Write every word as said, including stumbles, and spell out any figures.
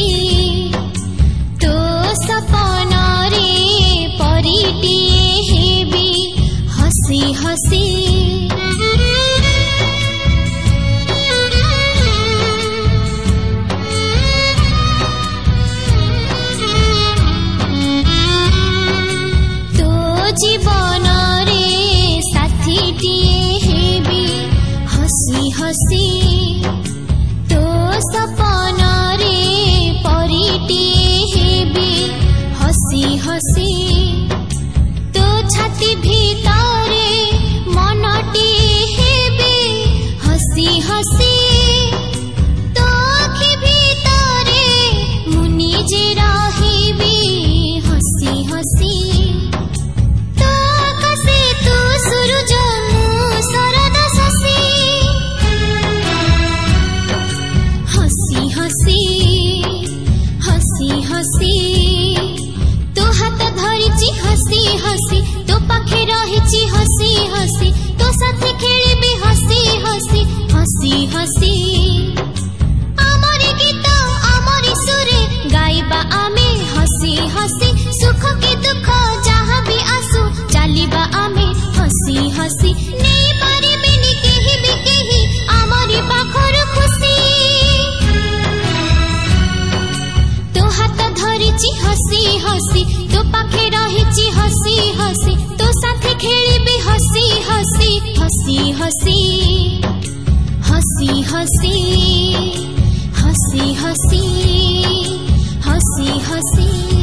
तो सपना रे परिटिए हेबी हसी हसी तो जीवन रे साथीटिए हेबी हसी हसी तो सपना रे परिटिए हेबी हसी हसी तो छाती भीतरे मनटी हेबी हसी हसी तो आखि भीतरे मुनि जे रहिबी हसी हसी तो आकाशे तू सूरज मु शरद शशि हसी हसी हसी हसी तो हाथ धरिची हसी हसी तो पाखे रहिची हसी हसी तो साथे खेलिबी हसी हसी हसी हसी आमरी गीत आमरी सुरे गाइबा आमे हसी हसी सुख की दुख जहाँ भी आसु चलिबा आमे हसी हसी नहीं पारिबिनी केहि भी केहि आमरी पाखर खुशी तो हाथ धरिची हसी हसी तो पाखे रहिची हसी हसी तो साथे खेलिबी हसी हसी हसी हसी हसी हसी हसी हसी हसी हसी